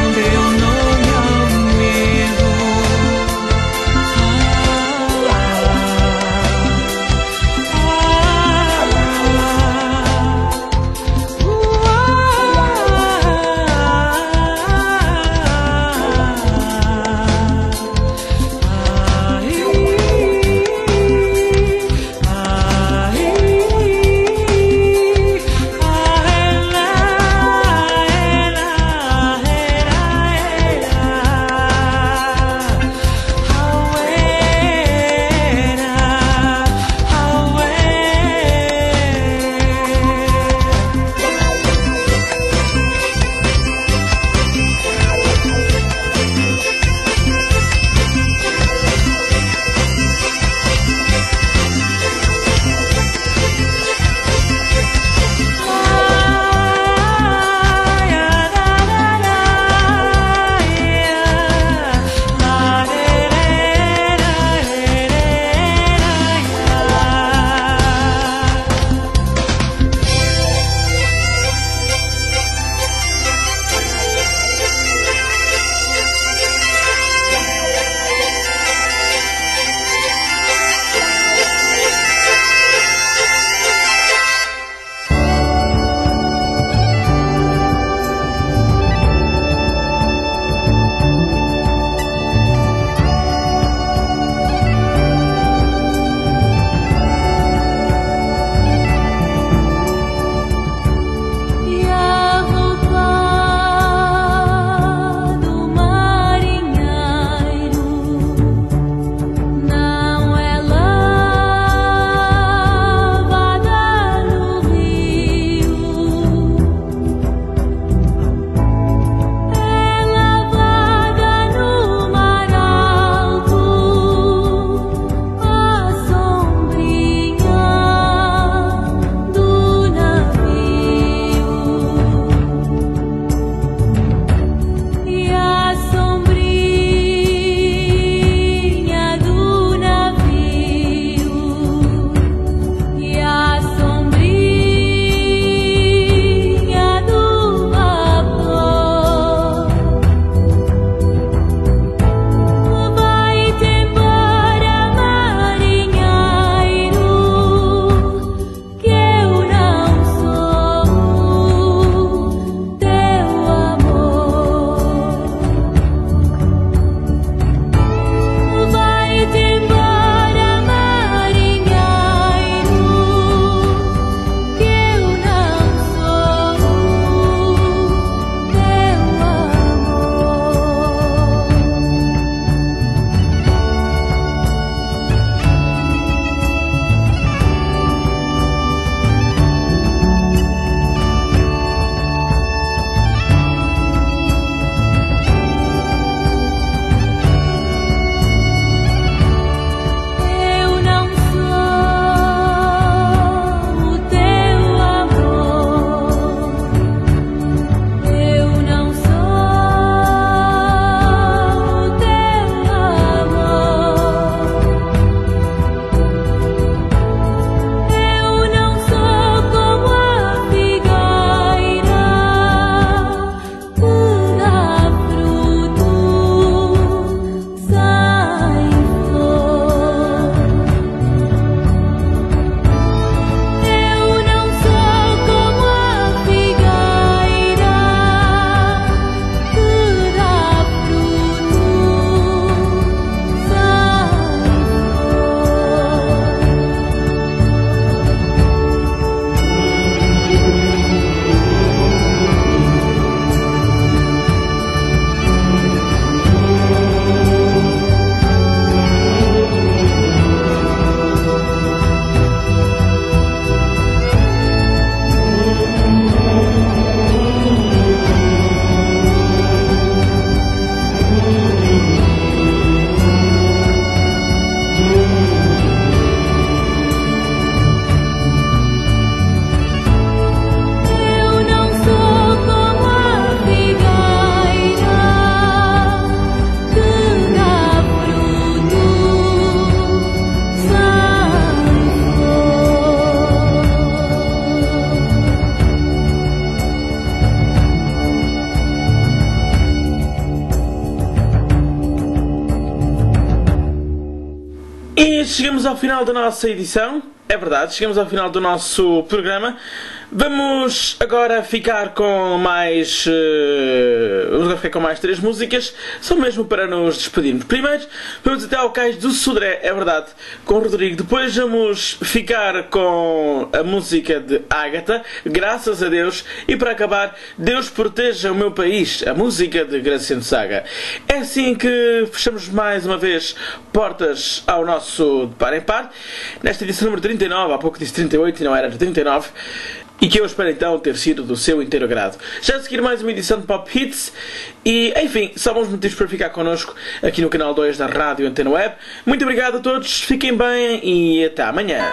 C: E chegamos ao final da nossa edição. É verdade, chegamos ao final do nosso programa. Vamos agora ficar com mais... Uh, vamos agora ficar com mais três músicas, só mesmo para nos despedirmos. Primeiro, vamos até ao Cais do Sodré, é verdade, com o Rodrigo. Depois vamos ficar com a música de Ágata, Graças a Deus. E para acabar, Deus Proteja o Meu País, a música de Graciano Saga. É assim que fechamos mais uma vez portas ao nosso De Par em Par. Nesta edição número trinta e nove, há pouco disse trinta e oito e não era de trinta e nove. E que eu espero então ter sido do seu inteiro agrado. Já a seguir mais uma edição de Pop Hits. E, enfim, só bons motivos para ficar connosco aqui no canal dois da Rádio Antena Web. Muito obrigado a todos, fiquem bem e até amanhã.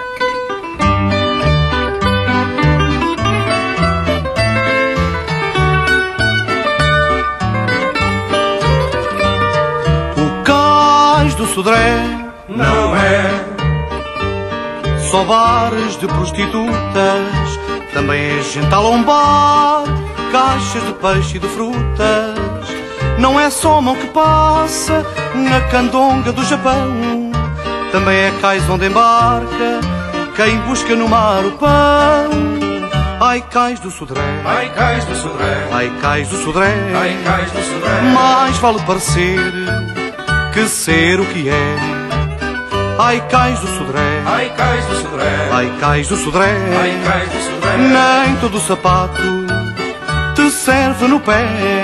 J: O Cais do Sodré não é só bares de prostitutas, também é gente a lombar, caixas de peixe e de frutas. Não é só mão que passa na candonga do Japão, também é cais onde embarca quem busca no mar o pão. Ai, Cais do Sodré,
G: ai, Cais do Sodré,
J: ai, Cais do Sodré,
G: ai, Cais do Sodré.
J: Mais vale parecer que ser o que é. Ai, Cais do Sodré,
G: ai, Cais do Sodré,
J: ai, Cais do Sodré,
G: ai, Cais do Sodré.
J: Nem todo sapato te serve no pé.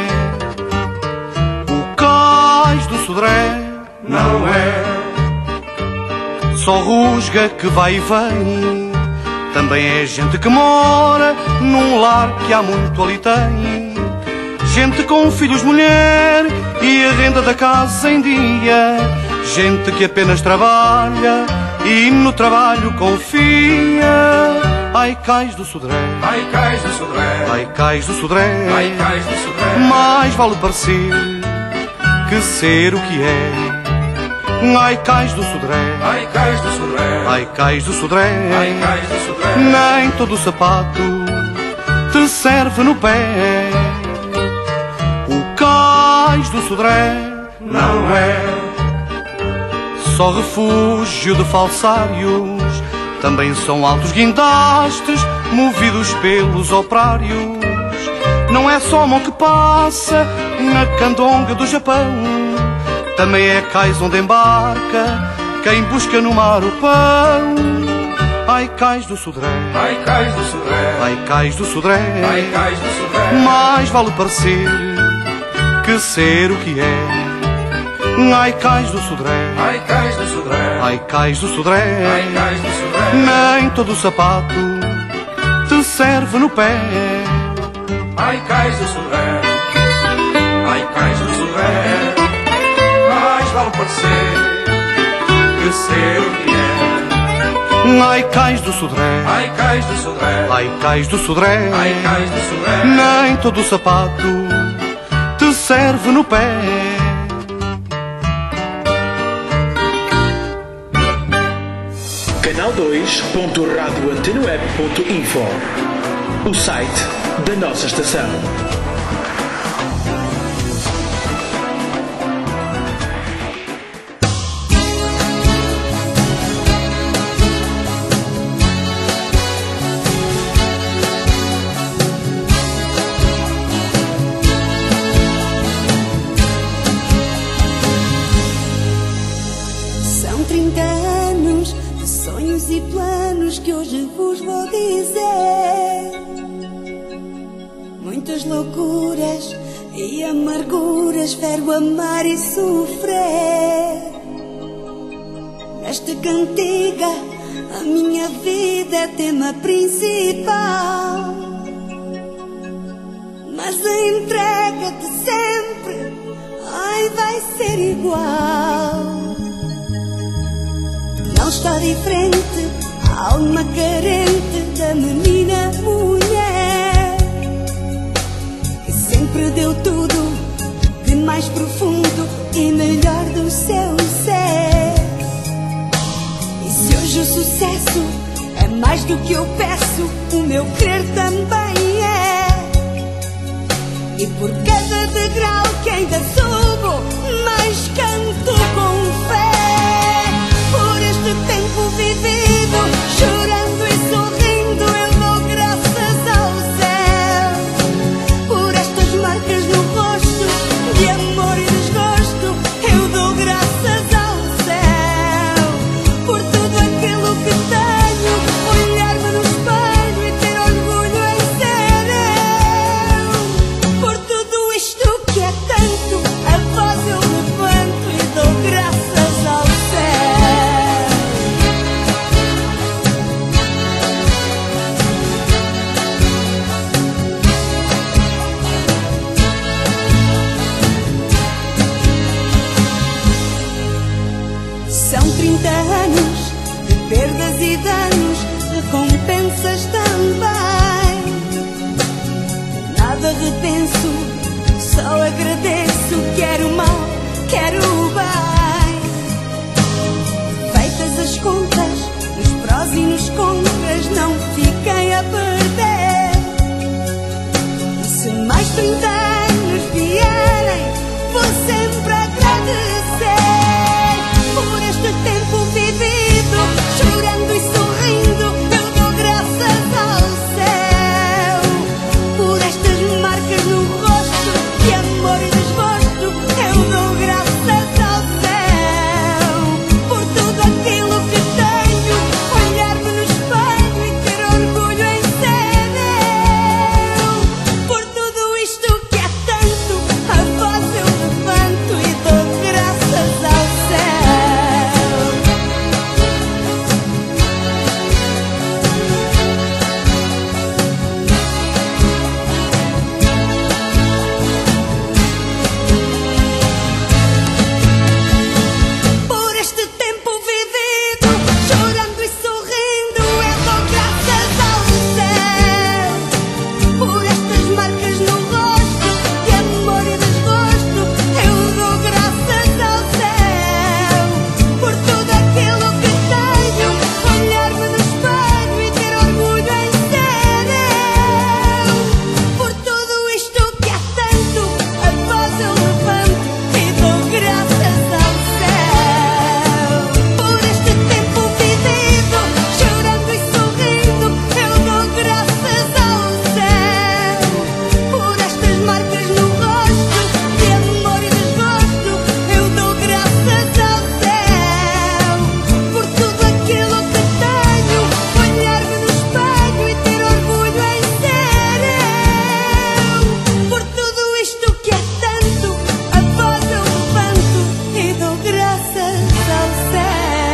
J: O Cais do Sodré
G: não é
J: só rusga que vai e vem, também é gente que mora num lar que há muito ali tem. Gente com filhos, mulher e a renda da casa em dia. Gente que apenas trabalha e no trabalho confia. Ai, Cais do Sodré,
G: ai, Cais do Sodré,
J: ai, Cais do Sodré,
G: ai, Cais do Sodré.
J: Mais vale parecer que ser o que é. Ai, Cais do Sodré,
G: ai, Cais do Sodré,
J: ai, Cais do Sodré,
G: ai, Cais do Sodré.
J: Nem todo sapato te serve no pé. O Cais do Sodré
G: não é
J: só refúgio de falsários, também são altos guindastes movidos pelos operários. Não é só mão que passa na candonga do Japão, também é cais onde embarca quem busca no mar o pão. Ai, Cais do Sodré,
G: ai, Cais do Sodré,
J: ai, Cais do Sodré,
G: ai, Cais do Sodré.
J: Mais vale parecer que ser o que é. Ai, Cais do Sodré,
G: ai, Cais do Sodré,
J: ai, Cais do Sodré,
G: ai, Cais do Sodré.
J: Nem todo sapato te serve no pé.
G: Ai, Cais do Sodré, ai, Cais do Sodré. Mais vale parecer que ser o que é.
J: Ai, Cais do Sodré,
G: ai, Cais do Sodré,
J: ai, Cais do Sodré,
G: ai, Cais do Sodré.
J: Nem todo sapato te serve no pé.
C: canal dois ponto radio antena web ponto info, o site da nossa estação.
H: São trinta anos de sonhos e planos que hoje vos vou dizer. Muitas loucuras e amarguras, verbo amar e sofrer. Nesta cantiga a minha vida é tema principal, mas a entrega de sempre, ai, vai ser igual. Não está diferente a alma carente da menina mulher que sempre deu tudo de mais profundo e melhor do seu ser. E se hoje o sucesso é mais do que eu peço, o meu querer também é. E por cada degrau que ainda subo, mais canto com fé. Por este chorando e sorrindo, eu dou graças ao céu por estas marcas no rosto de amor e desgosto. Eu dou graças ao céu por tudo aquilo que tenho, olhar-me no espelho e ter orgulho em ser eu. Por tudo isto que é tanto, a voz eu levanto e dou graças ao céu. São trinta anos de perdas e danos, recompensas também. Nada repenso, só agradeço. Quero o mal, quero o bem. Feitas as contas, nos prós e nos contras, não fiquem a perder. E se mais trinta anos vierem, vou sempre agradecer por este tempo vivido, chorando e sorrindo. Eu dou graças ao céu por estas marcas no rosto de amor e desgosto. Eu dou graças ao céu por tudo aquilo que tenho, olhar-me no espelho e ter orgulho em ser eu. Por tudo isto que é tanto, a voz eu levanto e dou graças ao céu. Por este tempo vivido, chorando e sorrindo, eu dou graças ao céu por estas marcas no rosto de amor e desgosto. Eu dou graças ao céu por tudo aquilo que tenho, olhar-me no espelho e ter orgulho em ser eu. Por tudo isto que é tanto, a voz eu levanto e dou graças ao céu. Por este tempo vivido, chorando e sorrindo, eu dou graças ao céu por estas marcas no rosto de amor e desgosto. Eu dou graças ao céu por tudo aquilo que tenho, olhar-me no espelho e ter orgulho em ser eu. Por tudo isto que é tanto, a voz eu levanto e dou graças ao céu.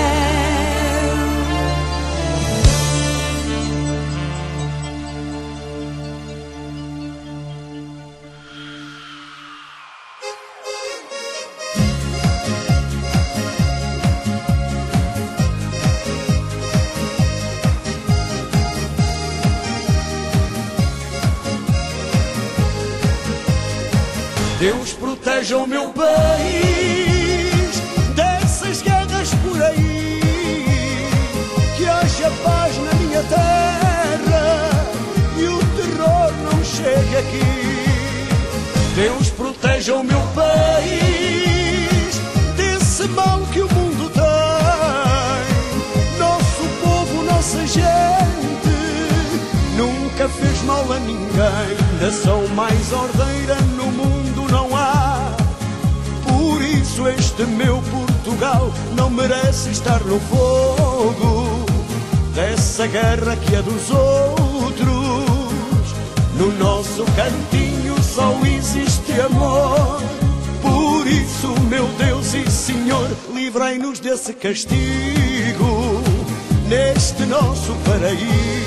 G: Deus proteja o meu país dessas guerras por aí, que haja paz na minha terra e o terror não chegue aqui. Deus proteja o meu país desse mal que o mundo tem. Nosso povo, nossa gente nunca fez mal a ninguém. Nação mais ordeira no mundo não há. Por isso este meu Portugal não merece estar no fogo dessa guerra que é dos outros. No nosso cantinho só existe amor. Por isso, meu Deus e Senhor, livrei-nos desse castigo neste nosso paraíso.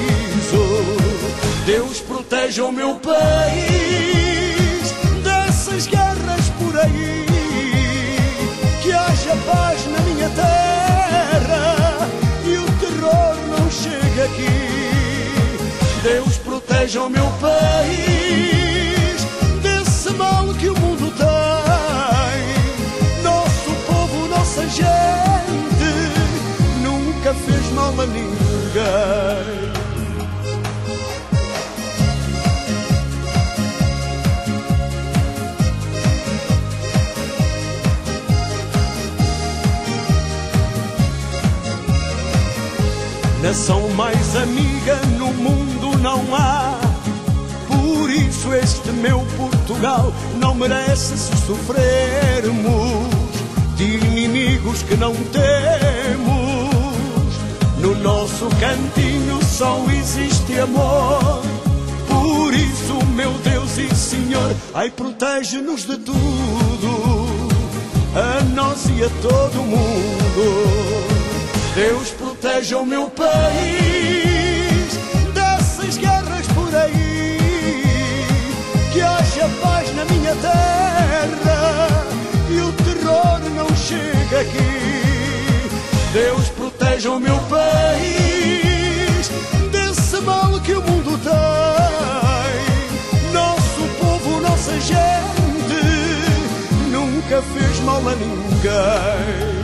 G: Deus proteja o meu país dessas guerras por aí, que haja paz na minha terra e o terror não chegue aqui. Deus proteja o meu país desse mal que o mundo tem. Nosso povo, nossa gente nunca fez mal a ninguém.
I: nação mais amiga no mundo não há. Por isso este meu Portugal não merece se sofrermos de inimigos que não temos. No nosso cantinho só existe amor. Por isso, meu Deus e Senhor, ai, protege-nos de tudo, a nós e a todo mundo. Deus proteja o meu país dessas guerras por aí, que haja paz na minha terra e o terror não chega aqui. Deus proteja o meu país desse mal que o mundo tem. Nosso povo, nossa gente nunca fez mal a ninguém.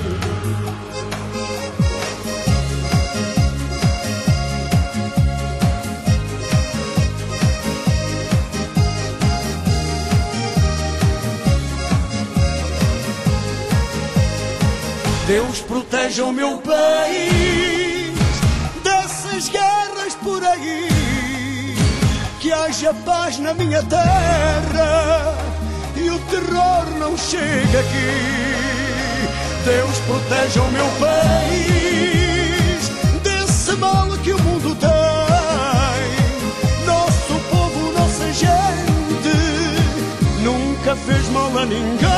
I: Deus proteja o meu país dessas guerras por aí, que haja paz na minha terra e o terror não chega aqui. Deus proteja o meu país desse mal que o mundo tem. Nosso povo, nossa gente nunca fez mal a ninguém.